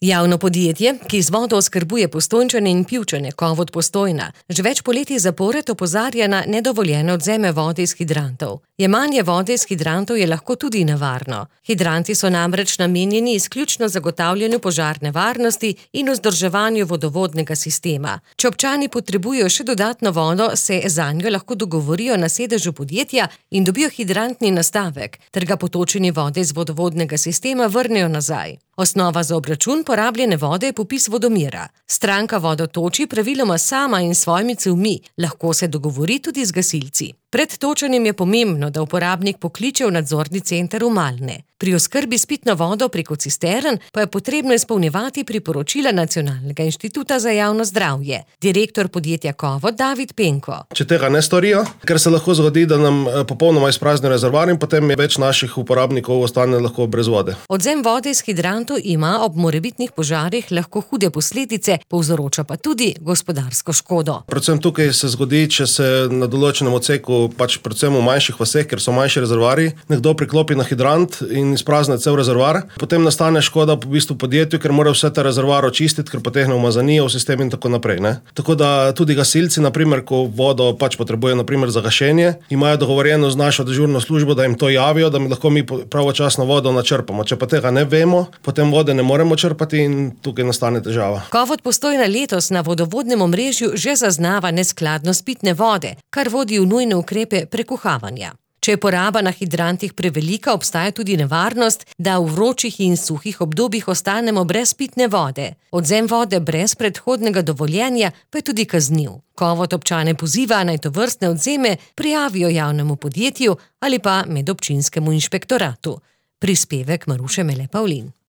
Javno podjetje, ki z vodo oskrbuje Postojnčane in Pivčane, Kovod Postojna, že več poletij zapored opozarja na nedovoljene odvzeme vode iz hidrantov. Jemanje vode iz hidrantov je lahko tudi nevarno. Hidranti so namreč namenjeni izključno zagotavljanju požarne varnosti in vzdrževanju vodovodnega sistema. Če občani potrebujejo še dodatno vodo, se zanjo lahko dogovorijo na sedežu podjetja in dobijo hidrantni nastavek, ter ga potočenje vode iz vodovodnega sistema vrnejo nazaj. Osnova za obračun porabljene vode je popis vodomera. Stranka vodo toči praviloma sama in s svojimi cevmi, lahko se dogovori tudi z gasilci. Pred točenjem je pomembno, da uporabnik pokliče v nadzorni center v Malne. Pri oskrbi s pitno vodo preko cistern pa je potrebno izpolnjevati priporočila Nacionalnega inštituta za javno zdravje. Direktor podjetja Kovod David Penko. Če tega ne storijo, ker se lahko zgodi, da nam popolnoma izpraznijo rezervoar in potem je več naših uporabnikov ostane lahko brez vode. Odvzem vode iz hidrantov ima ob morebitnih požarih lahko hude posledice, povzroča pa tudi gospodarsko škodo. Predvsem tukaj se zgodi, če se na določenem odseku, predvsem v manjših vaseh, ker so manjši rezervoarji, nekdo priklopi na hidrant in izprazne cel rezervoar, potem nastane škoda v bistvu podjetju, ker mora vse ta rezervoar očistiti, ker potehne umazanijo v sistem in tako naprej. Tako da tudi gasilci, naprimer, ko vodo potrebujejo naprimer za gašenje, imajo dogovorjeno z našo dežurno službo, da jim to javijo, da mi lahko mi pravočasno vodo načrpamo. Če pa tega ne vemo, potem vode ne moremo črpati in tukaj nastane težava. Kovod Postojna letos na vodovodnem omrežju že zaznava neskladnost pitne vode, kar vodi v nujne ukrepe prekuhavanja. Če je poraba na hidrantih prevelika, obstaja tudi nevarnost, da v vročih in suhih obdobjih ostanemo brez pitne vode. Odvzem vode brez predhodnega dovoljenja pa je tudi kazniv. Kovod občane poziva, naj tovrstne odvzeme prijavijo javnemu podjetju ali pa medobčinskemu inšpektoratu. Prispevek Maruše Mele Pavlin.